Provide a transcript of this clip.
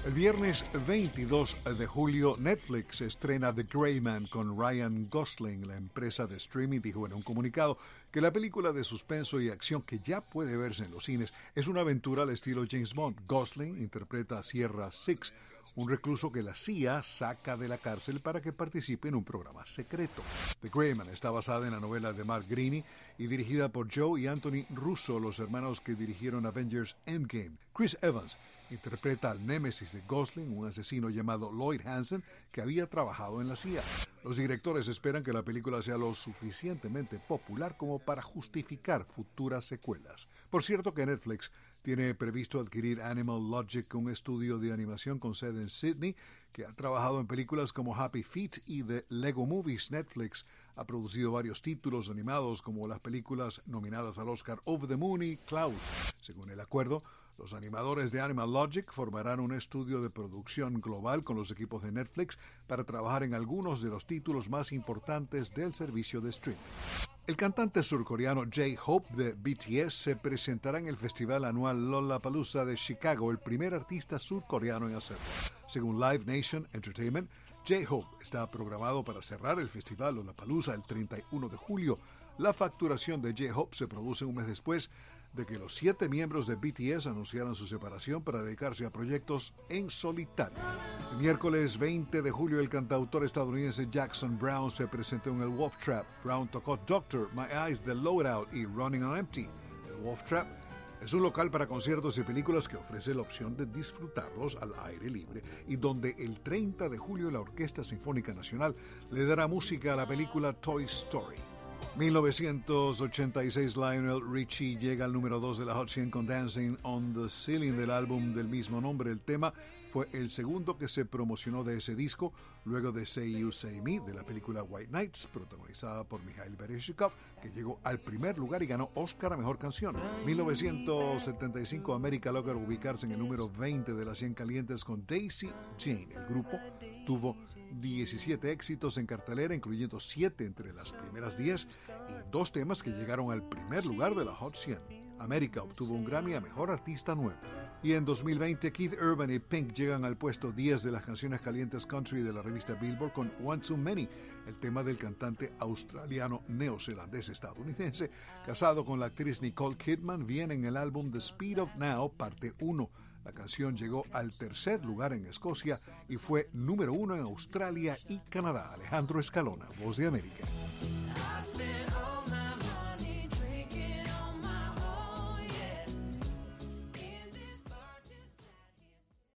El viernes 22 de julio, Netflix estrena The Gray Man con Ryan Gosling. La empresa de streaming dijo en un comunicado que la película de suspenso y acción que ya puede verse en los cines es una aventura al estilo James Bond. Gosling interpreta a Sierra Six, un recluso que la CIA saca de la cárcel para que participe en un programa secreto. The Gray Man está basada en la novela de Mark Greaney y dirigida por Joe y Anthony Russo, los hermanos que dirigieron Avengers Endgame. Chris Evans interpreta al némesis de Gosling, un asesino llamado Lloyd Hansen que había trabajado en la CIA. Los directores esperan que la película sea lo suficientemente popular como para justificar futuras secuelas. Por cierto que Netflix tiene previsto adquirir Animal Logic, un estudio de animación con sede en Sydney, que ha trabajado en películas como Happy Feet y The Lego Movies. Netflix ha producido varios títulos animados como las películas nominadas al Oscar Over the Moon y Klaus. Según el acuerdo, los animadores de Animal Logic formarán un estudio de producción global con los equipos de Netflix para trabajar en algunos de los títulos más importantes del servicio de streaming. El cantante surcoreano J-Hope de BTS se presentará en el festival anual Lollapalooza de Chicago, el primer artista surcoreano en hacerlo. Según Live Nation Entertainment, J-Hope está programado para cerrar el festival Lollapalooza el 31 de julio. La facturación de J-Hope se produce un mes después de que los 7 miembros de BTS anunciaran su separación para dedicarse a proyectos en solitario. El miércoles 20 de julio, el cantautor estadounidense Jackson Browne se presentó en el Wolf Trap. Browne tocó Doctor, My Eyes, The Loadout y Running on Empty. El Wolf Trap es un local para conciertos y películas que ofrece la opción de disfrutarlos al aire libre y donde el 30 de julio la Orquesta Sinfónica Nacional le dará música a la película Toy Story. 1986, Lionel Richie llega al número 2 de la Hot 100 con Dancing on the Ceiling del álbum del mismo nombre. El tema fue el segundo que se promocionó de ese disco, luego de Say You Say Me, de la película White Nights, protagonizada por Mikhail Baryshnikov, que llegó al primer lugar y ganó Oscar a Mejor Canción. 1975, America logra ubicarse en el número 20 de las 100 calientes con Daisy Jane. El grupo tuvo 17 éxitos en cartelera, incluyendo 7 entre las primeras 10 y 2 temas que llegaron al primer lugar de la Hot 100. América obtuvo un Grammy a Mejor Artista Nuevo. Y en 2020, Keith Urban y Pink llegan al puesto 10 de las canciones calientes country de la revista Billboard con One Too Many, el tema del cantante australiano neozelandés estadounidense, casado con la actriz Nicole Kidman, viene en el álbum The Speed of Now, parte 1. La canción llegó al tercer lugar en Escocia y fue número 1 en Australia y Canadá. Alejandro Escalona, Voz de América.